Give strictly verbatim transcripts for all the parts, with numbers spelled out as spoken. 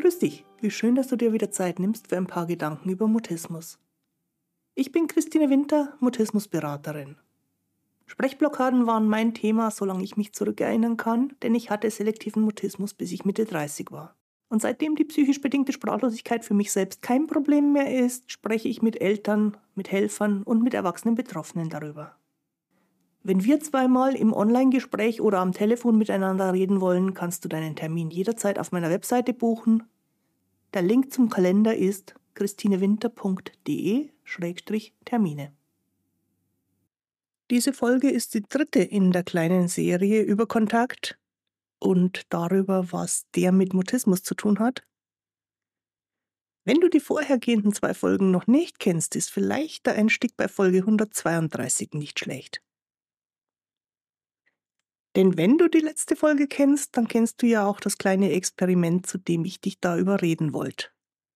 Grüß dich, wie schön, dass du dir wieder Zeit nimmst für ein paar Gedanken über Mutismus. Ich bin Christine Winter, Mutismusberaterin. Sprechblockaden waren mein Thema, solange ich mich zurückerinnern kann, denn ich hatte selektiven Mutismus, bis ich Mitte dreißig war. Und seitdem die psychisch bedingte Sprachlosigkeit für mich selbst kein Problem mehr ist, spreche ich mit Eltern, mit Helfern und mit erwachsenen Betroffenen darüber. Wenn wir zweimal im Online-Gespräch oder am Telefon miteinander reden wollen, kannst du deinen Termin jederzeit auf meiner Webseite buchen. Der Link zum Kalender ist christinewinter punkt de Schrägstrich Termine. Diese Folge ist die dritte in der kleinen Serie über Kontakt und darüber, was der mit Mutismus zu tun hat. Wenn du die vorhergehenden zwei Folgen noch nicht kennst, ist vielleicht der Einstieg bei Folge hundertzweiunddreißig nicht schlecht. Denn wenn du die letzte Folge kennst, dann kennst du ja auch das kleine Experiment, zu dem ich dich da überreden wollte.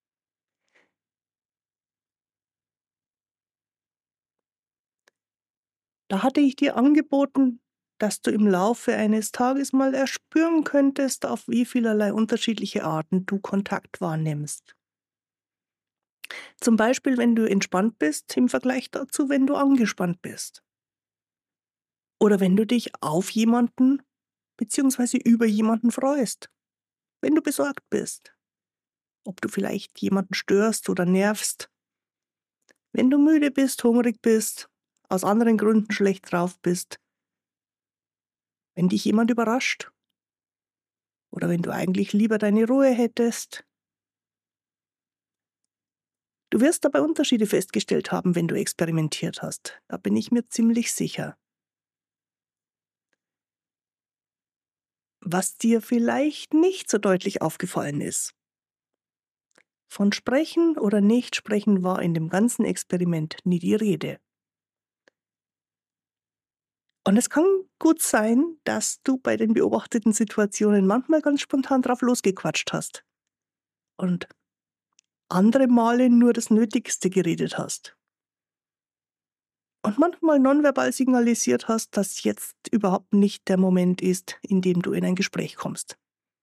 Da hatte ich dir angeboten, dass du im Laufe eines Tages mal erspüren könntest, auf wie vielerlei unterschiedliche Arten du Kontakt wahrnimmst. Zum Beispiel, wenn du entspannt bist, im Vergleich dazu, wenn du angespannt bist. Oder wenn du dich auf jemanden bzw. über jemanden freust. Wenn du besorgt bist. Ob du vielleicht jemanden störst oder nervst. Wenn du müde bist, hungrig bist, aus anderen Gründen schlecht drauf bist. Wenn dich jemand überrascht. Oder wenn du eigentlich lieber deine Ruhe hättest. Du wirst dabei Unterschiede festgestellt haben, wenn du experimentiert hast. Da bin ich mir ziemlich sicher. Was dir vielleicht nicht so deutlich aufgefallen ist. Von Sprechen oder Nichtsprechen war in dem ganzen Experiment nie die Rede. Und es kann gut sein, dass du bei den beobachteten Situationen manchmal ganz spontan drauf losgequatscht hast. Und andere Male nur das Nötigste geredet hast. Und manchmal nonverbal signalisiert hast, dass jetzt überhaupt nicht der Moment ist, in dem du in ein Gespräch kommst.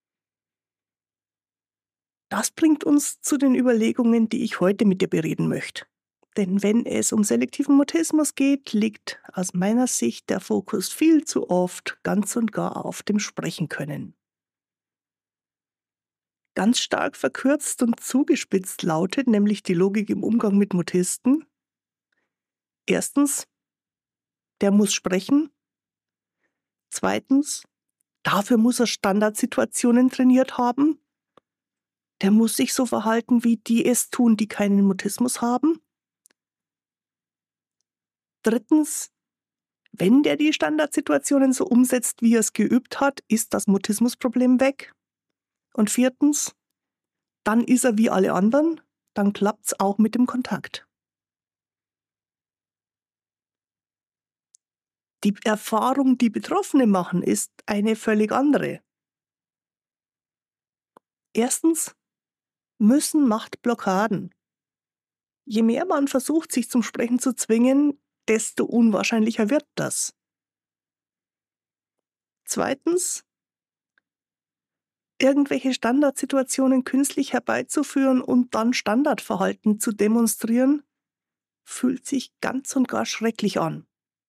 Das bringt uns zu den Überlegungen, die ich heute mit dir bereden möchte. Denn wenn es um selektiven Mutismus geht, liegt aus meiner Sicht der Fokus viel zu oft ganz und gar auf dem Sprechen können. Ganz stark verkürzt und zugespitzt lautet nämlich die Logik im Umgang mit Mutisten. Erstens, der muss sprechen. Zweitens, dafür muss er Standardsituationen trainiert haben. Der muss sich so verhalten, wie die es tun, die keinen Mutismus haben. Drittens, wenn der die Standardsituationen so umsetzt, wie er es geübt hat, ist das Mutismusproblem weg. Und viertens, dann ist er wie alle anderen, dann klappt es auch mit dem Kontakt. Die Erfahrung, die Betroffene machen, ist eine völlig andere. Erstens müssen Machtblockaden. Je mehr man versucht, sich zum Sprechen zu zwingen, desto unwahrscheinlicher wird das. Zweitens, irgendwelche Standardsituationen künstlich herbeizuführen und dann Standardverhalten zu demonstrieren, fühlt sich ganz und gar schrecklich an.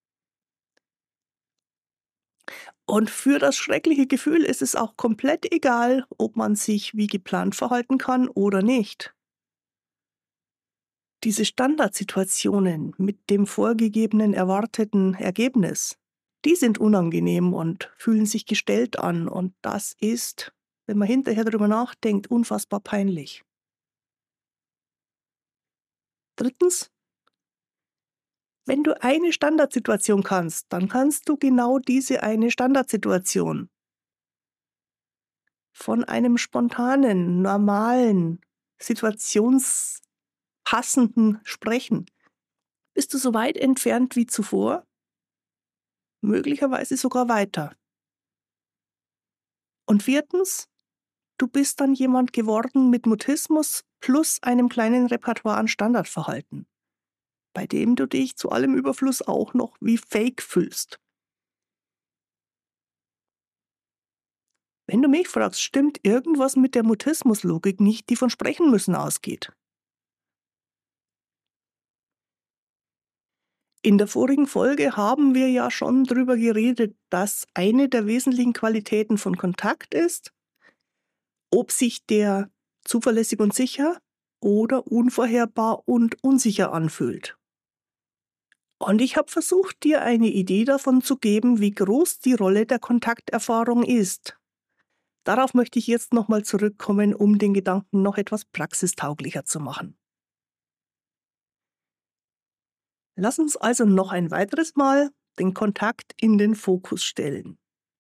Und für das schreckliche Gefühl ist es auch komplett egal, ob man sich wie geplant verhalten kann oder nicht. Diese Standardsituationen mit dem vorgegebenen erwarteten Ergebnis, die sind unangenehm und fühlen sich gestellt an. Und das ist, wenn man hinterher darüber nachdenkt, unfassbar peinlich. Drittens, wenn du eine Standardsituation kannst, dann kannst du genau diese eine Standardsituation von einem spontanen, normalen, situationspassenden Sprechen. Bist du so weit entfernt wie zuvor? Möglicherweise sogar weiter. Und viertens, du bist dann jemand geworden mit Mutismus plus einem kleinen Repertoire an Standardverhalten, bei dem du dich zu allem Überfluss auch noch wie Fake fühlst. Wenn du mich fragst, stimmt irgendwas mit der Mutismuslogik nicht, die von Sprechen müssen ausgeht. In der vorigen Folge haben wir ja schon drüber geredet, dass eine der wesentlichen Qualitäten von Kontakt ist, ob sich der zuverlässig und sicher oder unvorherbar und unsicher anfühlt. Und ich habe versucht, dir eine Idee davon zu geben, wie groß die Rolle der Kontakterfahrung ist. Darauf möchte ich jetzt nochmal zurückkommen, um den Gedanken noch etwas praxistauglicher zu machen. Lass uns also noch ein weiteres Mal den Kontakt in den Fokus stellen.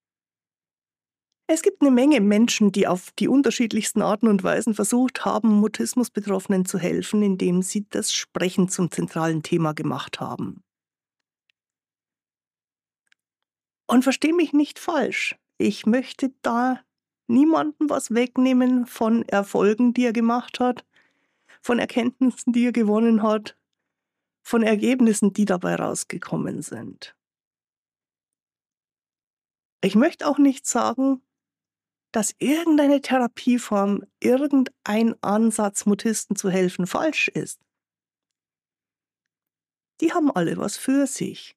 Es gibt eine Menge Menschen, die auf die unterschiedlichsten Arten und Weisen versucht haben, Mutismus-Betroffenen zu helfen, indem sie das Sprechen zum zentralen Thema gemacht haben. Und versteh mich nicht falsch, ich möchte da niemandem was wegnehmen von Erfolgen, die er gemacht hat, von Erkenntnissen, die er gewonnen hat, von Ergebnissen, die dabei rausgekommen sind. Ich möchte auch nicht sagen, dass irgendeine Therapieform, irgendein Ansatz, Mutisten zu helfen, falsch ist. Die haben alle was für sich.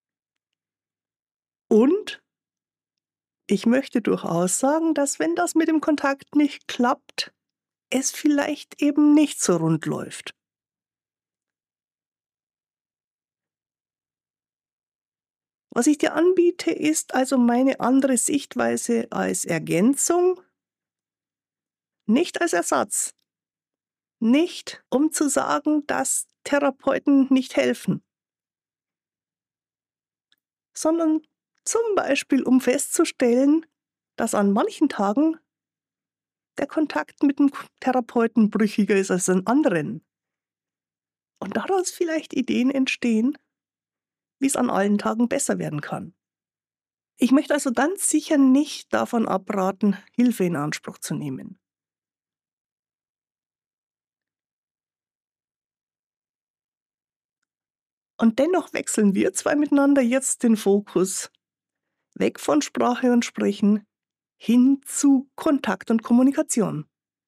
Und ich möchte durchaus sagen, dass wenn das mit dem Kontakt nicht klappt, es vielleicht eben nicht so rund läuft. Was ich dir anbiete, ist also meine andere Sichtweise als Ergänzung, nicht als Ersatz. Nicht, um zu sagen, dass Therapeuten nicht helfen, sondern zum Beispiel, um festzustellen, dass an manchen Tagen der Kontakt mit dem Therapeuten brüchiger ist als an anderen. Und daraus vielleicht Ideen entstehen, wie es an allen Tagen besser werden kann. Ich möchte also ganz sicher nicht davon abraten, Hilfe in Anspruch zu nehmen. Und dennoch wechseln wir zwei miteinander jetzt den Fokus weg von Sprache und Sprechen hin zu Kontakt und Kommunikation.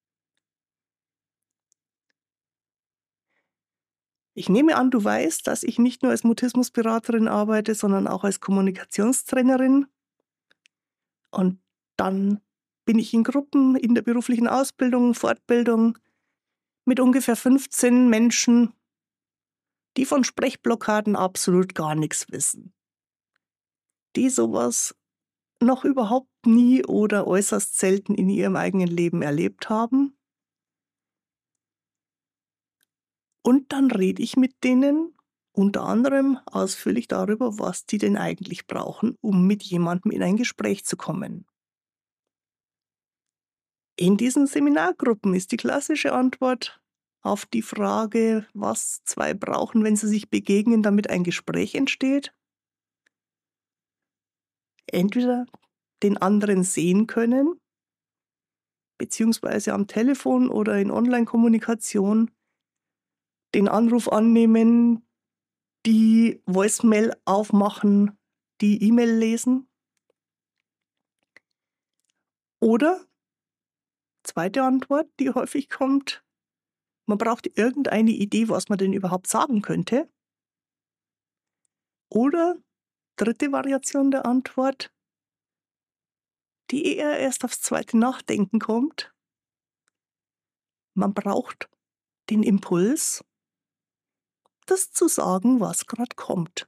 Ich nehme an, du weißt, dass ich nicht nur als Mutismusberaterin arbeite, sondern auch als Kommunikationstrainerin. Und dann bin ich in Gruppen in der beruflichen Ausbildung, Fortbildung mit ungefähr fünfzehn Menschen, die von Sprechblockaden absolut gar nichts wissen. Die sowas noch überhaupt nie oder äußerst selten in ihrem eigenen Leben erlebt haben. Und dann rede ich mit denen unter anderem ausführlich darüber, was die denn eigentlich brauchen, um mit jemandem in ein Gespräch zu kommen. In diesen Seminargruppen ist die klassische Antwort auf die Frage, was zwei brauchen, wenn sie sich begegnen, damit ein Gespräch entsteht, entweder den anderen sehen können, beziehungsweise am Telefon oder in Online-Kommunikation den Anruf annehmen, die Voicemail aufmachen, die E-Mail lesen. Oder, zweite Antwort, die häufig kommt, man braucht irgendeine Idee, was man denn überhaupt sagen könnte. Oder, dritte Variation der Antwort, die eher erst aufs zweite Nachdenken kommt. Man braucht den Impuls, das zu sagen, was gerade kommt.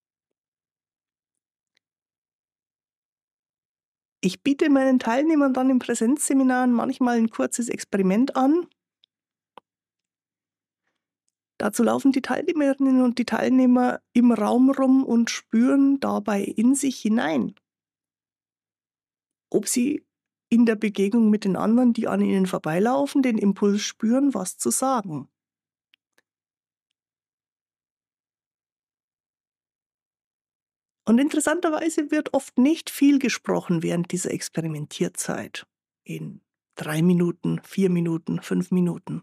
Ich biete meinen Teilnehmern dann in Präsenzseminaren manchmal ein kurzes Experiment an. Dazu laufen die Teilnehmerinnen und die Teilnehmer im Raum rum und spüren dabei in sich hinein, ob sie in der Begegnung mit den anderen, die an ihnen vorbeilaufen, den Impuls spüren, was zu sagen. Und interessanterweise wird oft nicht viel gesprochen während dieser Experimentierzeit. In drei Minuten, vier Minuten, fünf Minuten.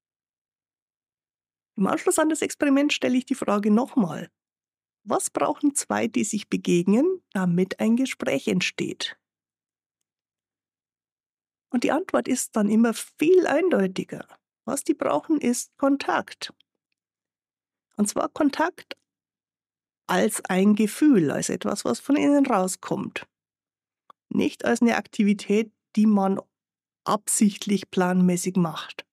Im Anschluss an das Experiment stelle ich die Frage nochmal. Was brauchen zwei, die sich begegnen, damit ein Gespräch entsteht? Und die Antwort ist dann immer viel eindeutiger. Was die brauchen, ist Kontakt. Und zwar Kontakt als ein Gefühl, als etwas, was von innen rauskommt. Nicht als eine Aktivität, die man absichtlich planmäßig macht.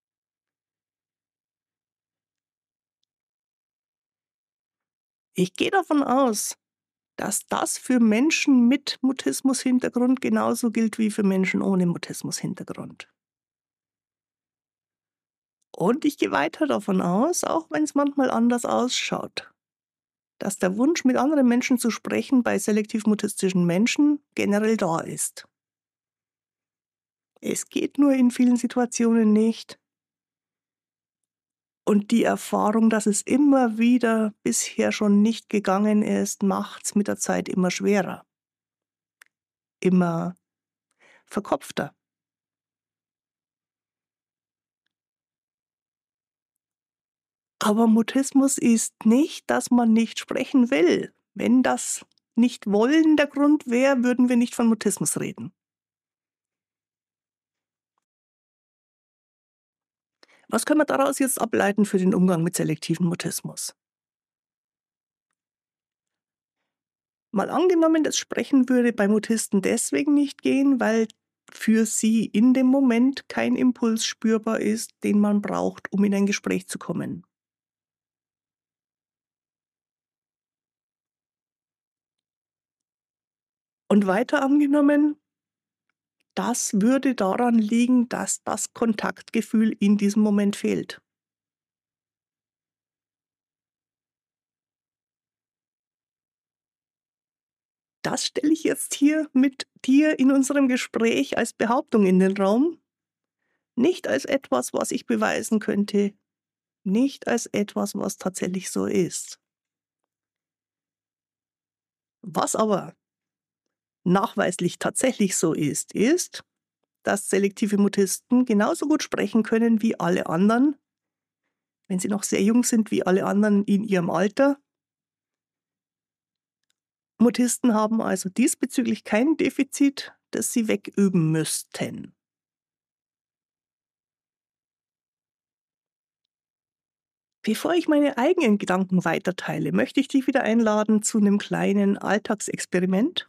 Ich gehe davon aus, dass das für Menschen mit Mutismus-Hintergrund genauso gilt wie für Menschen ohne Mutismus-Hintergrund. Und ich gehe weiter davon aus, auch wenn es manchmal anders ausschaut, dass der Wunsch, mit anderen Menschen zu sprechen, bei selektiv-mutistischen Menschen generell da ist. Es geht nur in vielen Situationen nicht. Und die Erfahrung, dass es immer wieder bisher schon nicht gegangen ist, macht es mit der Zeit immer schwerer, immer verkopfter. Aber Mutismus ist nicht, dass man nicht sprechen will. Wenn das Nicht-Wollen der Grund wäre, würden wir nicht von Mutismus reden. Was können wir daraus jetzt ableiten für den Umgang mit selektivem Mutismus? Mal angenommen, das Sprechen würde bei Mutisten deswegen nicht gehen, weil für sie in dem Moment kein Impuls spürbar ist, den man braucht, um in ein Gespräch zu kommen. Und weiter angenommen, das würde daran liegen, dass das Kontaktgefühl in diesem Moment fehlt. Das stelle ich jetzt hier mit dir in unserem Gespräch als Behauptung in den Raum, nicht als etwas, was ich beweisen könnte, nicht als etwas, was tatsächlich so ist. Was aber nachweislich tatsächlich so ist, ist, dass selektive Mutisten genauso gut sprechen können wie alle anderen, wenn sie noch sehr jung sind, wie alle anderen in ihrem Alter. Mutisten haben also diesbezüglich kein Defizit, das sie wegüben müssten. Bevor ich meine eigenen Gedanken weiterteile, möchte ich dich wieder einladen zu einem kleinen Alltagsexperiment.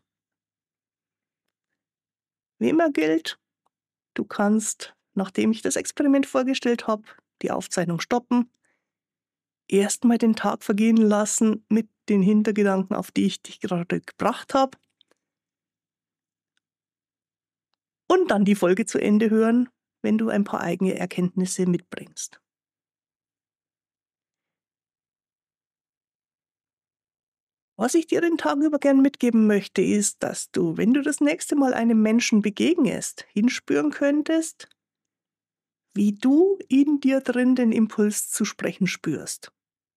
Wie immer gilt, du kannst, nachdem ich das Experiment vorgestellt habe, die Aufzeichnung stoppen, erstmal den Tag vergehen lassen mit den Hintergedanken, auf die ich dich gerade gebracht habe, und dann die Folge zu Ende hören, wenn du ein paar eigene Erkenntnisse mitbringst. Was ich dir den Tag über gern mitgeben möchte, ist, dass du, wenn du das nächste Mal einem Menschen begegnest, hinspüren könntest, wie du in dir drin den Impuls zu sprechen spürst.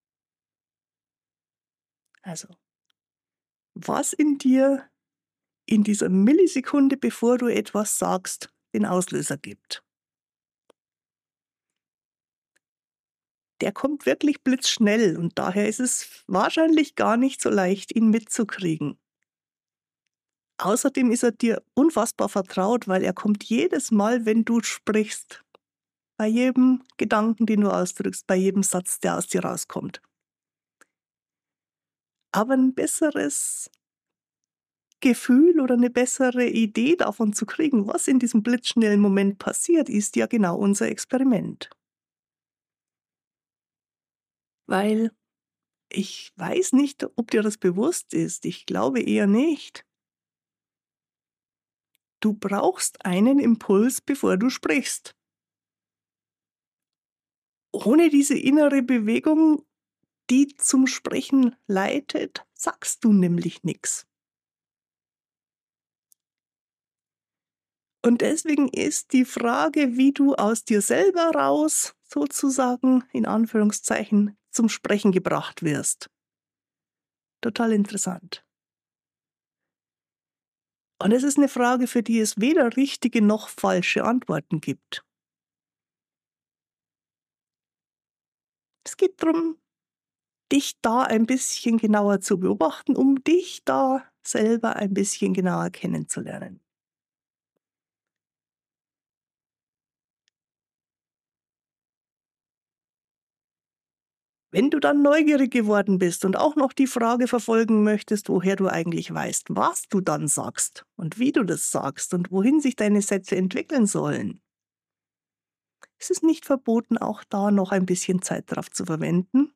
Also, was in dir in dieser Millisekunde, bevor du etwas sagst, den Auslöser gibt. Der kommt wirklich blitzschnell und daher ist es wahrscheinlich gar nicht so leicht, ihn mitzukriegen. Außerdem ist er dir unfassbar vertraut, weil er kommt jedes Mal, wenn du sprichst. Bei jedem Gedanken, den du ausdrückst, bei jedem Satz, der aus dir rauskommt. Aber ein besseres Gefühl oder eine bessere Idee davon zu kriegen, was in diesem blitzschnellen Moment passiert, ist ja genau unser Experiment. Weil ich weiß nicht, ob dir das bewusst ist. Ich glaube eher nicht. Du brauchst einen Impuls, bevor du sprichst. Ohne diese innere Bewegung, die zum Sprechen leitet, sagst du nämlich nichts. Und deswegen ist die Frage, wie du aus dir selber raus, sozusagen in Anführungszeichen, zum Sprechen gebracht wirst, total interessant. Und es ist eine Frage, für die es weder richtige noch falsche Antworten gibt. Es geht darum, dich da ein bisschen genauer zu beobachten, um dich da selber ein bisschen genauer kennenzulernen. Wenn du dann neugierig geworden bist und auch noch die Frage verfolgen möchtest, woher du eigentlich weißt, was du dann sagst und wie du das sagst und wohin sich deine Sätze entwickeln sollen, ist es nicht verboten, auch da noch ein bisschen Zeit drauf zu verwenden.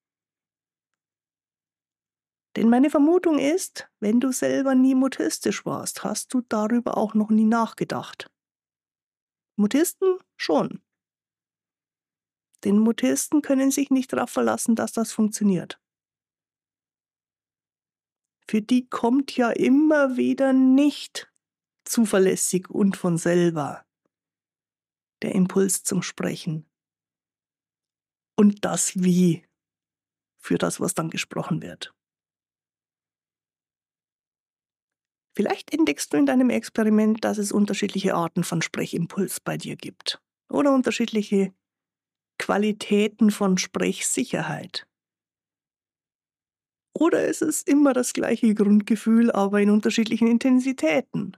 Denn meine Vermutung ist, wenn du selber nie mutistisch warst, hast du darüber auch noch nie nachgedacht. Mutisten schon. Denn Mutisten können sich nicht darauf verlassen, dass das funktioniert. Für die kommt ja immer wieder nicht zuverlässig und von selber der Impuls zum Sprechen. Und das Wie für das, was dann gesprochen wird. Vielleicht entdeckst du in deinem Experiment, dass es unterschiedliche Arten von Sprechimpuls bei dir gibt. Oder unterschiedliche Qualitäten von Sprechsicherheit. Oder ist es immer das gleiche Grundgefühl, aber in unterschiedlichen Intensitäten?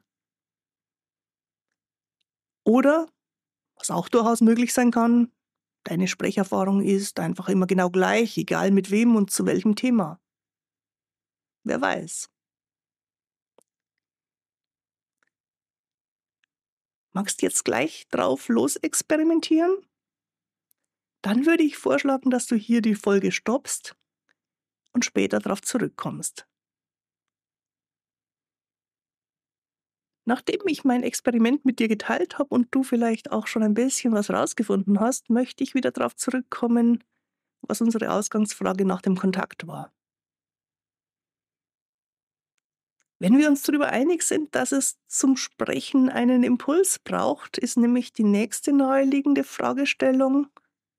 Oder, was auch durchaus möglich sein kann, deine Sprecherfahrung ist einfach immer genau gleich, egal mit wem und zu welchem Thema. Wer weiß. Magst jetzt gleich drauf losexperimentieren? Dann würde ich vorschlagen, dass du hier die Folge stoppst und später darauf zurückkommst. Nachdem ich mein Experiment mit dir geteilt habe und du vielleicht auch schon ein bisschen was rausgefunden hast, möchte ich wieder darauf zurückkommen, was unsere Ausgangsfrage nach dem Kontakt war. Wenn wir uns darüber einig sind, dass es zum Sprechen einen Impuls braucht, ist nämlich die nächste naheliegende Fragestellung: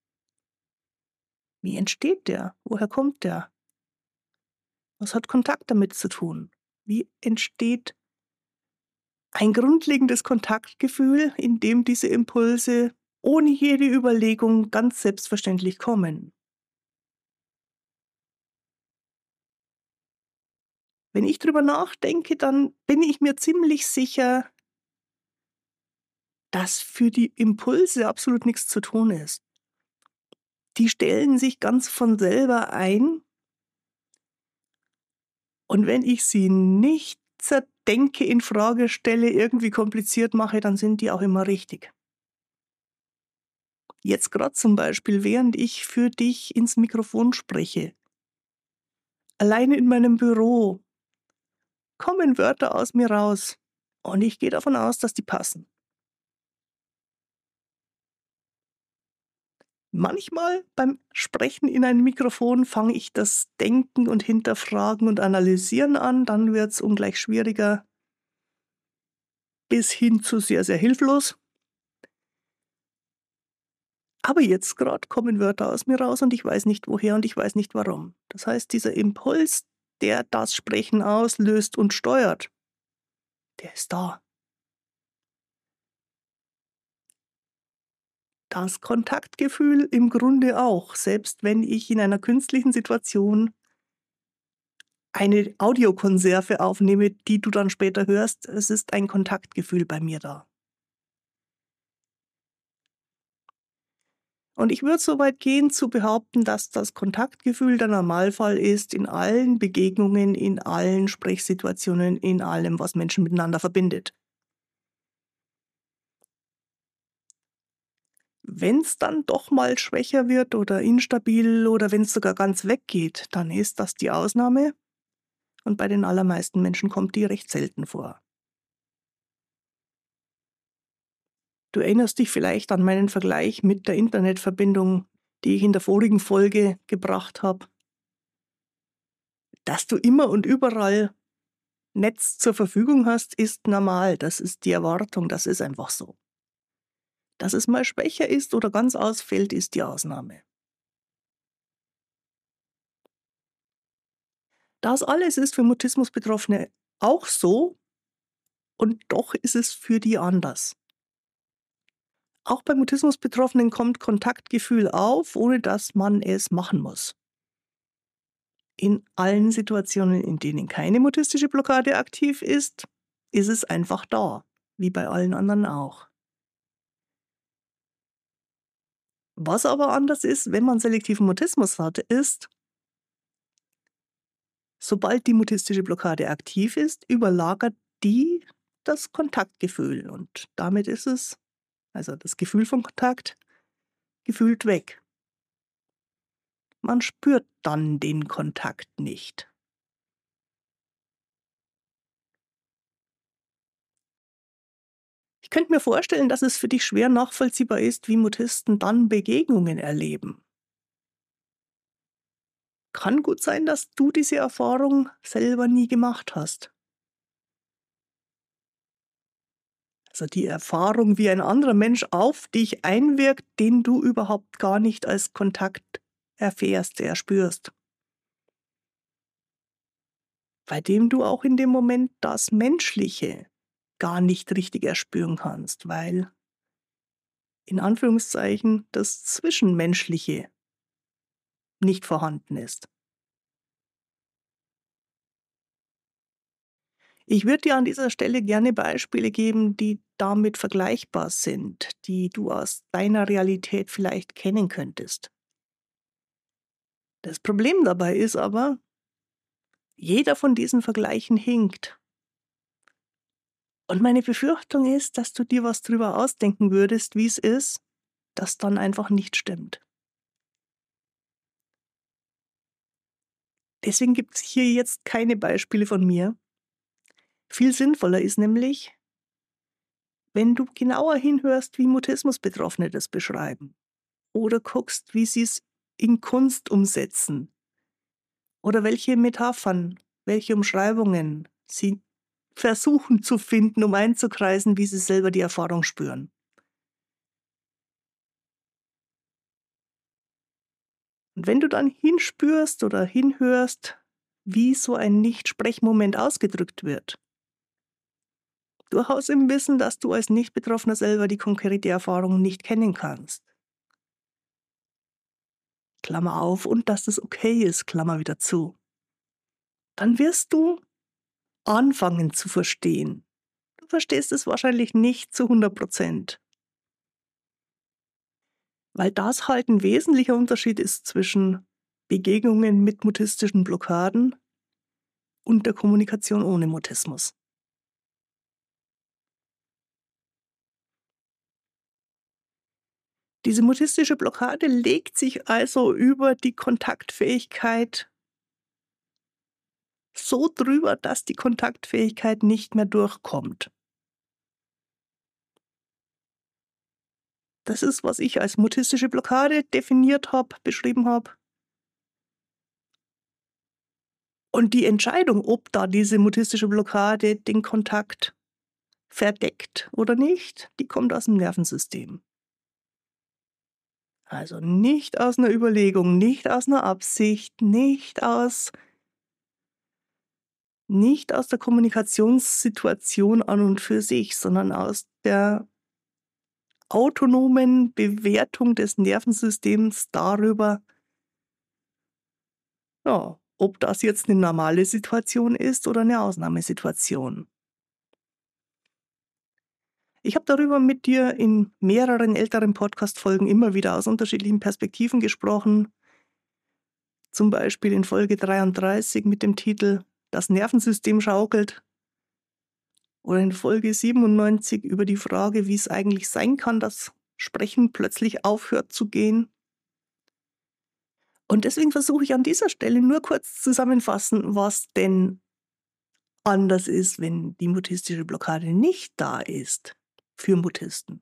Wie entsteht der? Woher kommt der? Was hat Kontakt damit zu tun? Wie entsteht ein grundlegendes Kontaktgefühl, in dem diese Impulse ohne jede Überlegung ganz selbstverständlich kommen? Wenn ich drüber nachdenke, dann bin ich mir ziemlich sicher, dass für die Impulse absolut nichts zu tun ist. Die stellen sich ganz von selber ein. Und wenn ich sie nicht zerdenke, in Frage stelle, irgendwie kompliziert mache, dann sind die auch immer richtig. Jetzt gerade zum Beispiel, während ich für dich ins Mikrofon spreche. Alleine in meinem Büro kommen Wörter aus mir raus und ich gehe davon aus, dass die passen. Manchmal beim Sprechen in ein Mikrofon fange ich das Denken und Hinterfragen und Analysieren an, dann wird es ungleich schwieriger, bis hin zu sehr, sehr hilflos. Aber jetzt gerade kommen Wörter aus mir raus und ich weiß nicht woher und ich weiß nicht warum. Das heißt, dieser Impuls, der das Sprechen auslöst und steuert, der ist da. Das Kontaktgefühl im Grunde auch, selbst wenn ich in einer künstlichen Situation eine Audiokonserve aufnehme, die du dann später hörst, es ist ein Kontaktgefühl bei mir da. Und ich würde so weit gehen zu behaupten, dass das Kontaktgefühl der Normalfall ist in allen Begegnungen, in allen Sprechsituationen, in allem, was Menschen miteinander verbindet. Wenn es dann doch mal schwächer wird oder instabil oder wenn es sogar ganz weggeht, dann ist das die Ausnahme und bei den allermeisten Menschen kommt die recht selten vor. Du erinnerst dich vielleicht an meinen Vergleich mit der Internetverbindung, die ich in der vorigen Folge gebracht habe. Dass du immer und überall Netz zur Verfügung hast, ist normal. Das ist die Erwartung, das ist einfach so. Dass es mal schwächer ist oder ganz ausfällt, ist die Ausnahme. Das alles ist für Mutismus-Betroffene auch so und doch ist es für die anders. Auch bei Mutismus-Betroffenen kommt Kontaktgefühl auf, ohne dass man es machen muss. In allen Situationen, in denen keine mutistische Blockade aktiv ist, ist es einfach da, wie bei allen anderen auch. Was aber anders ist, wenn man selektiven Mutismus hat, ist, sobald die mutistische Blockade aktiv ist, überlagert die das Kontaktgefühl und damit ist es, also das Gefühl von Kontakt, gefühlt weg. Man spürt dann den Kontakt nicht. Ich könnte mir vorstellen, dass es für dich schwer nachvollziehbar ist, wie Mutisten dann Begegnungen erleben. Kann gut sein, dass du diese Erfahrung selber nie gemacht hast. Also die Erfahrung, wie ein anderer Mensch auf dich einwirkt, den du überhaupt gar nicht als Kontakt erfährst, erspürst. Bei dem du auch in dem Moment das Menschliche gar nicht richtig erspüren kannst, weil in Anführungszeichen das Zwischenmenschliche nicht vorhanden ist. Ich würde dir an dieser Stelle gerne Beispiele geben, die damit vergleichbar sind, die du aus deiner Realität vielleicht kennen könntest. Das Problem dabei ist aber, jeder von diesen Vergleichen hinkt. Und meine Befürchtung ist, dass du dir was drüber ausdenken würdest, wie es ist, das dann einfach nicht stimmt. Deswegen gibt es hier jetzt keine Beispiele von mir. Viel sinnvoller ist nämlich, wenn du genauer hinhörst, wie Mutismusbetroffene das beschreiben. Oder guckst, wie sie es in Kunst umsetzen. Oder welche Metaphern, welche Umschreibungen sie versuchen zu finden, um einzukreisen, wie sie selber die Erfahrung spüren. Und wenn du dann hinspürst oder hinhörst, wie so ein Nicht-Sprechmoment ausgedrückt wird, durchaus im Wissen, dass du als Nicht-Betroffener selber die konkrete Erfahrung nicht kennen kannst. Klammer auf, und dass das okay ist, Klammer wieder zu. Dann wirst du anfangen zu verstehen. Du verstehst es wahrscheinlich nicht zu hundert Prozent. Weil das halt ein wesentlicher Unterschied ist zwischen Begegnungen mit mutistischen Blockaden und der Kommunikation ohne Mutismus. Diese mutistische Blockade legt sich also über die Kontaktfähigkeit so drüber, dass die Kontaktfähigkeit nicht mehr durchkommt. Das ist, was ich als mutistische Blockade definiert habe, beschrieben habe. Und die Entscheidung, ob da diese mutistische Blockade den Kontakt verdeckt oder nicht, die kommt aus dem Nervensystem. Also nicht aus einer Überlegung, nicht aus einer Absicht, nicht aus nicht aus der Kommunikationssituation an und für sich, sondern aus der autonomen Bewertung des Nervensystems darüber, ja, ob das jetzt eine normale Situation ist oder eine Ausnahmesituation. Ich habe darüber mit dir in mehreren älteren Podcast-Folgen immer wieder aus unterschiedlichen Perspektiven gesprochen. Zum Beispiel in Folge dreiunddreißig mit dem Titel „Das Nervensystem schaukelt“ oder in Folge siebenundneunzig über die Frage, wie es eigentlich sein kann, dass Sprechen plötzlich aufhört zu gehen. Und deswegen versuche ich an dieser Stelle nur kurz zusammenfassen, was denn anders ist, wenn die mutistische Blockade nicht da ist für Mutisten.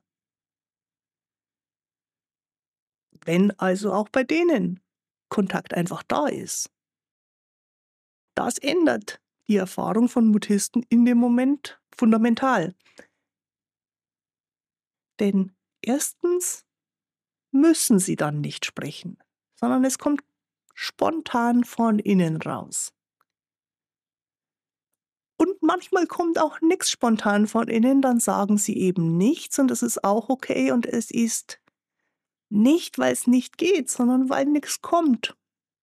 Wenn also auch bei denen Kontakt einfach da ist. Das ändert die Erfahrung von Mutisten in dem Moment fundamental. Denn erstens müssen sie dann nicht sprechen, sondern es kommt spontan von innen raus. Und manchmal kommt auch nichts spontan von innen, dann sagen sie eben nichts und das ist auch okay und es ist nicht, weil es nicht geht, sondern weil nichts kommt.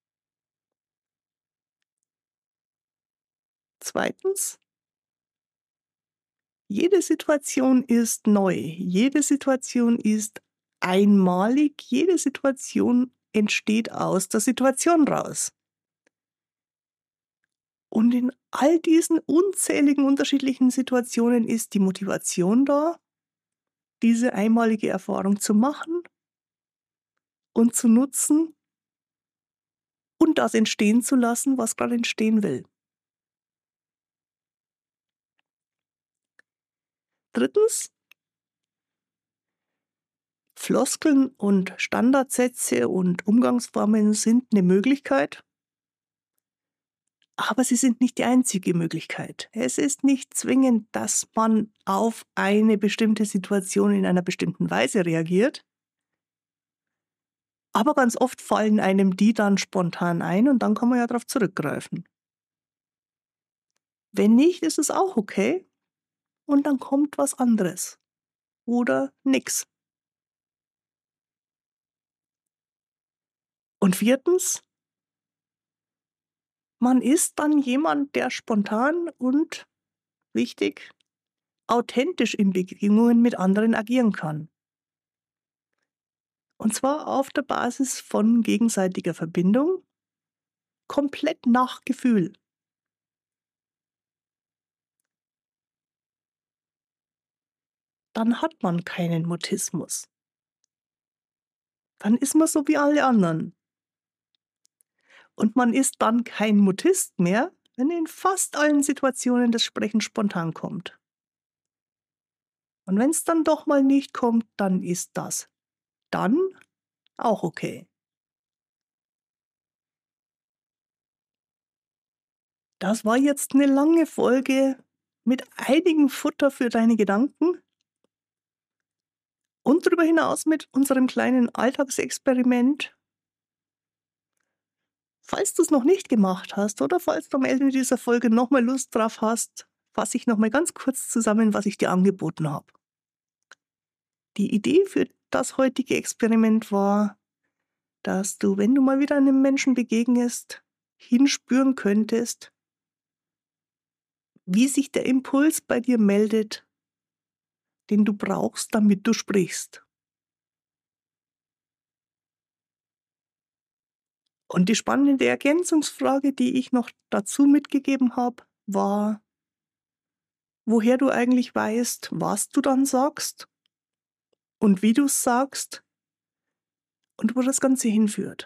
Zweitens, jede Situation ist neu, jede Situation ist einmalig. Jede Situation entsteht aus der Situation raus. Und in all diesen unzähligen unterschiedlichen Situationen ist die Motivation da, diese einmalige Erfahrung zu machen und zu nutzen und das entstehen zu lassen, was gerade entstehen will. Drittens, Floskeln und Standardsätze und Umgangsformen sind eine Möglichkeit, aber sie sind nicht die einzige Möglichkeit. Es ist nicht zwingend, dass man auf eine bestimmte Situation in einer bestimmten Weise reagiert, aber ganz oft fallen einem die dann spontan ein und dann kann man ja darauf zurückgreifen. Wenn nicht, ist es auch okay und dann kommt was anderes oder nix. Und viertens, man ist dann jemand, der spontan und, wichtig, authentisch in Begegnungen mit anderen agieren kann. Und zwar auf der Basis von gegenseitiger Verbindung, komplett nach Gefühl. Dann hat man keinen Mutismus. Dann ist man so wie alle anderen. Und man ist dann kein Mutist mehr, wenn in fast allen Situationen das Sprechen spontan kommt. Und wenn es dann doch mal nicht kommt, dann ist das dann auch okay. Das war jetzt eine lange Folge mit einigem Futter für deine Gedanken und darüber hinaus mit unserem kleinen Alltagsexperiment. Falls du es noch nicht gemacht hast oder falls du am Ende dieser Folge noch mal Lust drauf hast, fasse ich noch mal ganz kurz zusammen, was ich dir angeboten habe. Die Idee für das heutige Experiment war, dass du, wenn du mal wieder einem Menschen begegnest, hinspüren könntest, wie sich der Impuls bei dir meldet, den du brauchst, damit du sprichst. Und die spannende Ergänzungsfrage, die ich noch dazu mitgegeben habe, war, woher du eigentlich weißt, was du dann sagst und wie du es sagst und wo das Ganze hinführt.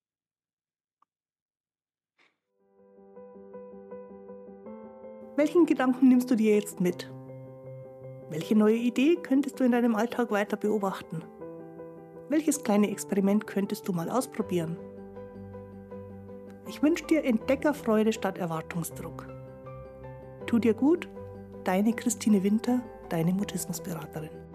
Welchen Gedanken nimmst du dir jetzt mit? Welche neue Idee könntest du in deinem Alltag weiter beobachten? Welches kleine Experiment könntest du mal ausprobieren? Ich wünsche dir Entdeckerfreude statt Erwartungsdruck. Tu dir gut, deine Christine Winter, deine Mutismusberaterin.